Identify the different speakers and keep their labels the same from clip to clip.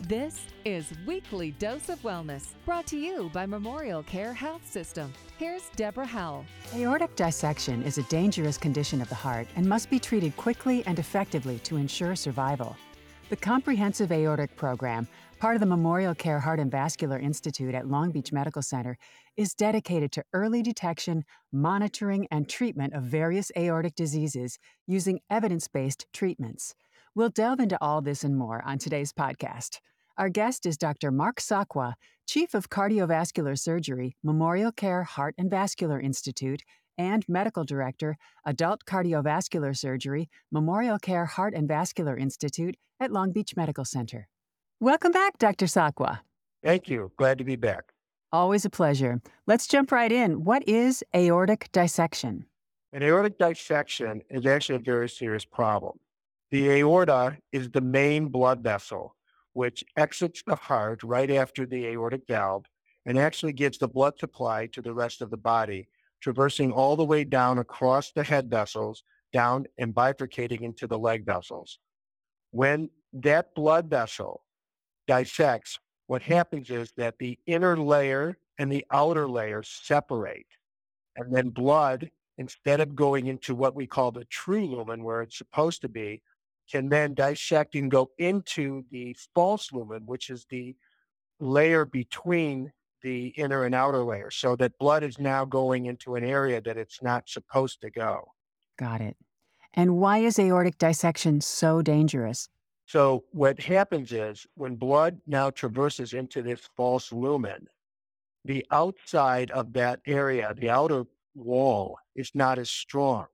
Speaker 1: This is Weekly Dose of Wellness, brought to you by Memorial Care Health System. Here's Deborah Howell.
Speaker 2: Aortic dissection is a dangerous condition of the heart and must be treated quickly and effectively to ensure survival. The Comprehensive Aortic Program, part of the Memorial Care Heart and Vascular Institute at Long Beach Medical Center, is dedicated to early detection, monitoring, and treatment of various aortic diseases using evidence-based treatments. We'll delve into all this and more on today's podcast. Our guest is Dr. Mark Sakwa, Chief of Cardiovascular Surgery, Memorial Care Heart and Vascular Institute, and Medical Director, Adult Cardiovascular Surgery, Memorial Care Heart and Vascular Institute at Long Beach Medical Center. Welcome back, Dr. Sakwa.
Speaker 3: Thank you. Glad to be back.
Speaker 2: Always a pleasure. Let's jump right in. What is aortic dissection?
Speaker 3: An aortic dissection is actually a very serious problem. The aorta is the main blood vessel, which exits the heart right after the aortic valve and actually gives the blood supply to the rest of the body, traversing all the way down across the head vessels, down and bifurcating into the leg vessels. When that blood vessel dissects, what happens is that the inner layer and the outer layer separate, and then blood, instead of going into what we call the true lumen where it's supposed to be, can then dissect and go into the false lumen, which is the layer between the inner and outer layer, so that blood is now going into an area that it's not supposed to go.
Speaker 2: Got it. And why is aortic dissection so dangerous?
Speaker 3: So what happens is when blood now traverses into this false lumen, the outside of that area, the outer wall, is not as strong.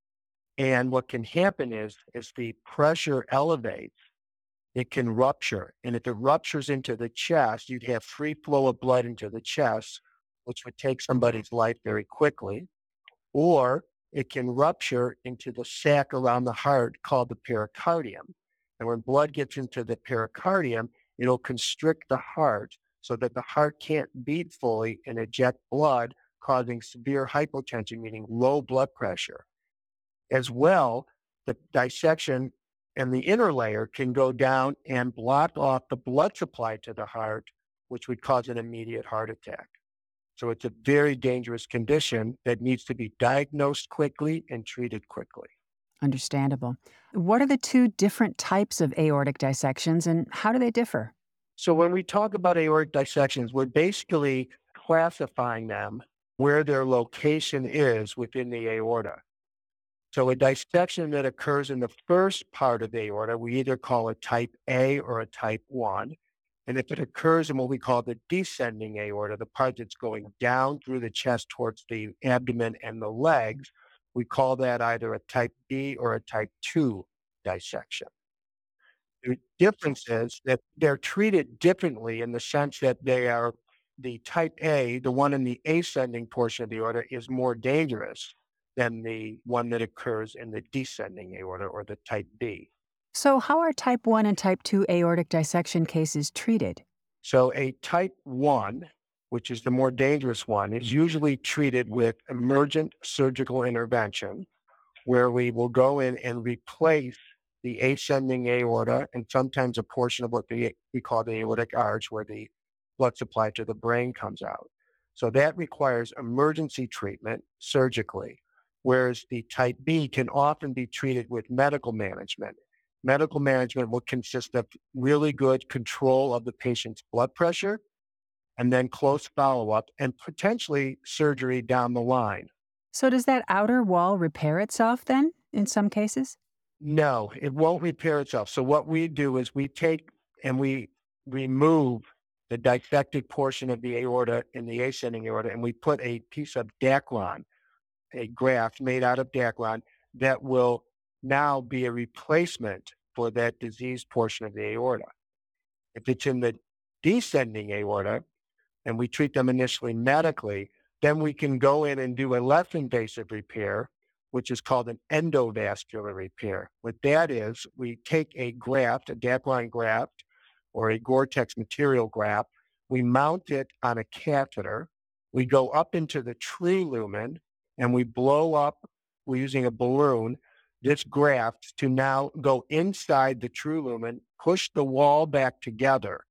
Speaker 3: And what can happen is the pressure elevates, it can rupture. And if it ruptures into the chest, you'd have free flow of blood into the chest, which would take somebody's life very quickly. Or it can rupture into the sac around the heart called the pericardium. And when blood gets into the pericardium, it'll constrict the heart so that the heart can't beat fully and eject blood, causing severe hypotension, meaning low blood pressure. As well, the dissection and the inner layer can go down and block off the blood supply to the heart, which would cause an immediate heart attack. So it's a very dangerous condition that needs to be diagnosed quickly and treated quickly.
Speaker 2: Understandable. What are the two different types of aortic dissections and how do they differ?
Speaker 3: So when we talk about aortic dissections, we're basically classifying them where their location is within the aorta. So a dissection that occurs in the first part of the aorta, we either call it type A or a type 1. And if it occurs in what we call the descending aorta, the part that's going down through the chest towards the abdomen and the legs, we call that either a type B or a type 2 dissection. The difference is that they're treated differently in the sense that they are the type A, the one in the ascending portion of the aorta, is more dangerous than the one that occurs in the descending aorta or the type B.
Speaker 2: So, how are type 1 and type 2 aortic dissection cases treated?
Speaker 3: So a type 1, which is the more dangerous one, is usually treated with emergent surgical intervention, where we will go in and replace the ascending aorta and sometimes a portion of what we call the aortic arch, where the blood supply to the brain comes out. So that requires emergency treatment surgically, whereas the type B can often be treated with medical management. Medical management will consist of really good control of the patient's blood pressure and then close follow-up and potentially surgery down the line.
Speaker 2: So, does that outer wall repair itself then in some cases?
Speaker 3: No, it won't repair itself. So what we do is we take and we remove the dissected portion of the aorta in the ascending aorta, and we put a piece of Dacron, a graft made out of Dacron, that will now be a replacement for that diseased portion of the aorta. If it's in the descending aorta, and we treat them initially medically, then we can go in and do a less invasive repair, which is called an endovascular repair. What that is, we take a graft, a Dacron graft, or a Gore-Tex material graft, we mount it on a catheter, we go up into the true lumen, and we blow up, we're using a balloon, this graft to now go inside the true lumen push the wall back together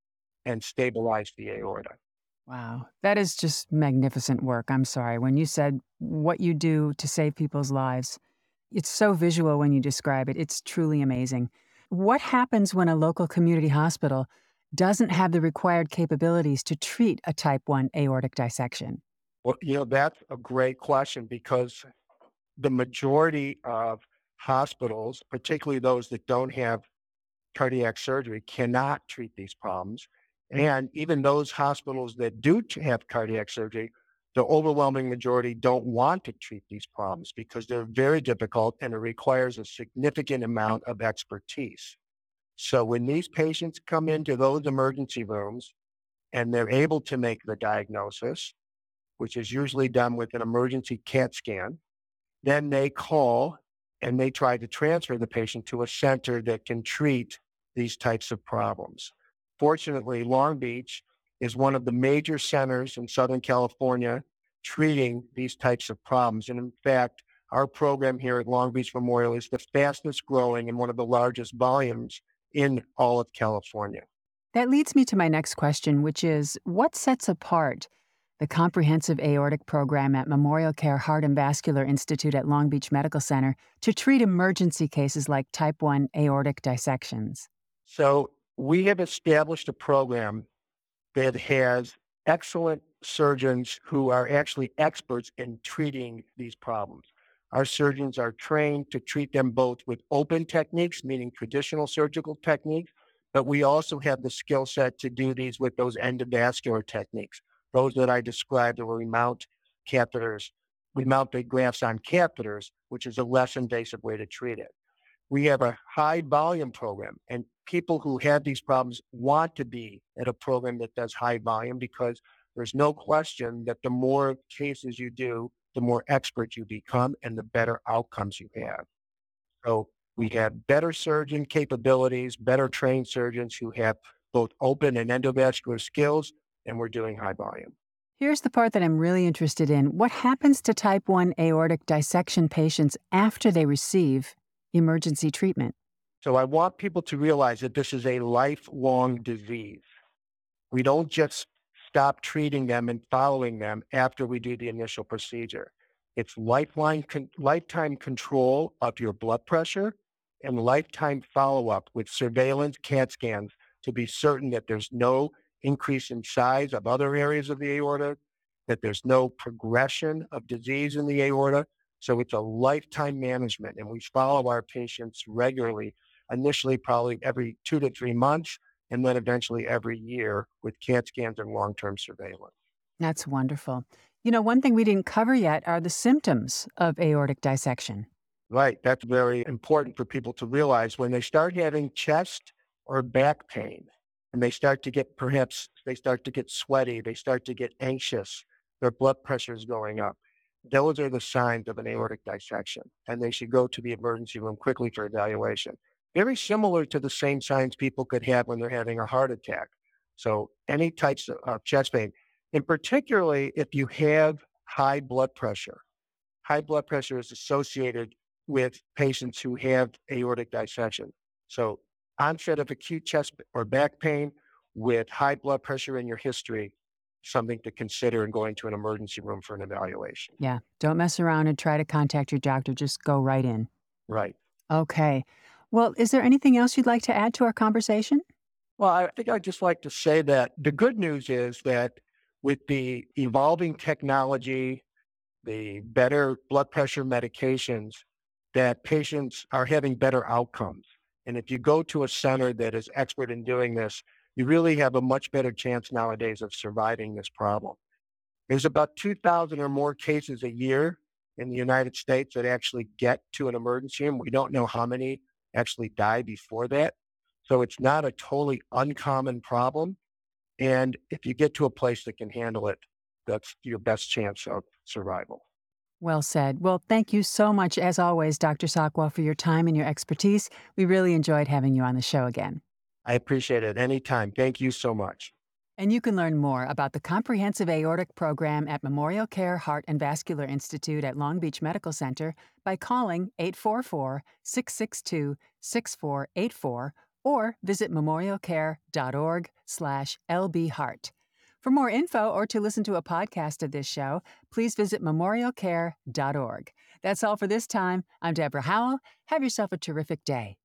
Speaker 3: and stabilize the aorta.
Speaker 2: Wow, that is just magnificent work. I'm sorry. When you said what you do to save people's lives, it's so visual when you describe it. It's truly amazing. What happens when a local community hospital doesn't have the required capabilities to treat a type 1 aortic dissection?
Speaker 3: Well, that's a great question because the majority of hospitals, particularly those that don't have cardiac surgery, cannot treat these problems. And even those hospitals that do have cardiac surgery, the overwhelming majority don't want to treat these problems because they're very difficult and it requires a significant amount of expertise. So when these patients come into those emergency rooms and they're able to make the diagnosis, which is usually done with an emergency CAT scan, then they call and they try to transfer the patient to a center that can treat these types of problems. Fortunately, Long Beach is one of the major centers in Southern California treating these types of problems. And in fact, our program here at Long Beach Memorial is the fastest growing and one of the largest volumes in all of California.
Speaker 2: That leads me to my next question, which is what sets apart the comprehensive aortic program at Memorial Care Heart and Vascular Institute at Long Beach Medical Center to treat emergency cases like type 1 aortic dissections?
Speaker 3: So we have established a program that has excellent surgeons who are actually experts in treating these problems. Our surgeons are trained to treat them both with open techniques, meaning traditional surgical techniques, but we also have the skill set to do these with those endovascular techniques, those that I described where we mount catheters, we mount the grafts on catheters, which is a less invasive way to treat it. We have a high volume program, and people who have these problems want to be at a program that does high volume because there's no question that the more cases you do, the more expert you become and the better outcomes you have. So we have better surgeon capabilities, better trained surgeons who have both open and endovascular skills, and we're doing high volume.
Speaker 2: Here's the part that I'm really interested in. What happens to type 1 aortic dissection patients after they receive emergency treatment?
Speaker 3: So I want people to realize that this is a lifelong disease. We don't just stop treating them and following them after we do the initial procedure. It's lifetime control of your blood pressure and lifetime follow-up with surveillance CAT scans to be certain that there's no increase in size of other areas of the aorta, that there's no progression of disease in the aorta. So it's a lifetime management, and we follow our patients regularly, initially probably every 2 to 3 months, and then eventually every year with CAT scans and long-term surveillance.
Speaker 2: That's wonderful. One thing we didn't cover yet are the symptoms of aortic dissection.
Speaker 3: Right. That's very important for people to realize when they start having chest or back pain and they start to get sweaty, they start to get anxious, their blood pressure is going up. Those are the signs of an aortic dissection, and they should go to the emergency room quickly for evaluation. Very similar to the same signs people could have when they're having a heart attack. So any types of chest pain, and particularly if you have high blood pressure. High blood pressure is associated with patients who have aortic dissection. So onset of acute chest or back pain with high blood pressure in your history, something to consider in going to an emergency room for an evaluation.
Speaker 2: Yeah, don't mess around and try to contact your doctor. Just go right in.
Speaker 3: Right.
Speaker 2: Okay. Well, is there anything else you'd like to add to our conversation?
Speaker 3: Well, I think I'd just like to say that the good news is that with the evolving technology, the better blood pressure medications, that patients are having better outcomes. And if you go to a center that is expert in doing this, you really have a much better chance nowadays of surviving this problem. There's about 2,000 or more cases a year in the United States that actually get to an emergency room. We don't know how many actually die before that. So it's not a totally uncommon problem. And if you get to a place that can handle it, that's your best chance of survival.
Speaker 2: Well said. Well, thank you so much, as always, Dr. Sockwell, for your time and your expertise. We really enjoyed having you on the show again.
Speaker 3: I appreciate it anytime. Thank you so much.
Speaker 2: And you can learn more about the Comprehensive Aortic Program at Memorial Care Heart and Vascular Institute at Long Beach Medical Center by calling 844-662-6484 or visit memorialcare.org/lbheart. For more info or to listen to a podcast of this show, please visit memorialcare.org. That's all for this time. I'm Deborah Howell. Have yourself a terrific day.